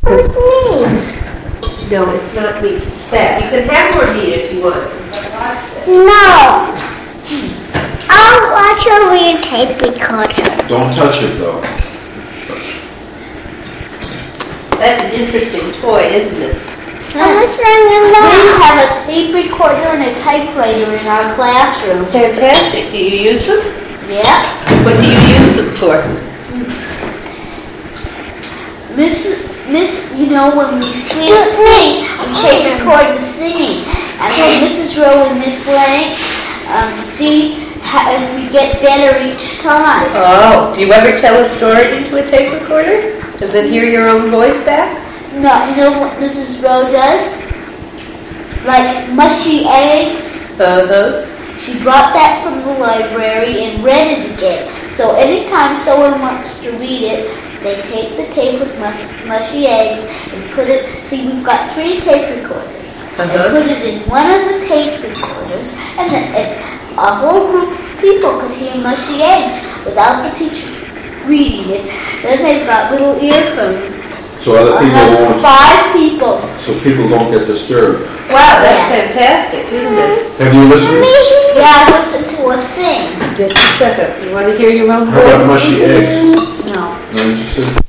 It's me. No, it's not meat. It's fat. You can have more meat if you want. No. I'll watch a real tape recorder. Don't touch it though. That's an interesting toy, isn't it? We have a tape recorder and a typewriter in our classroom. Fantastic. Do you use them? Yeah. What do you use them for? You know, when we sing, we tape record the singing. And then Mrs. Rowe and Miss Lang see if we get better each time. Oh, do you ever tell a story into a tape recorder? Does it hear your own voice back? No, you know what Mrs. Rowe does? Like mushy eggs. She brought that from the library and read it again. So anytime someone wants to read it, they take the tape with mushy eggs and put it, see we've got 3 tape recorders. And put it in one of the tape recorders, and then a whole group of people could hear mushy eggs without the teacher reading it. Then they've got little earphones. So other people won't. 5 people. So people don't get disturbed. Wow, that's fantastic, isn't it? Have you listened? Yeah, I listened to her sing. Just a second. You want to hear your own How about voice? mushy eggs? No. Not interested?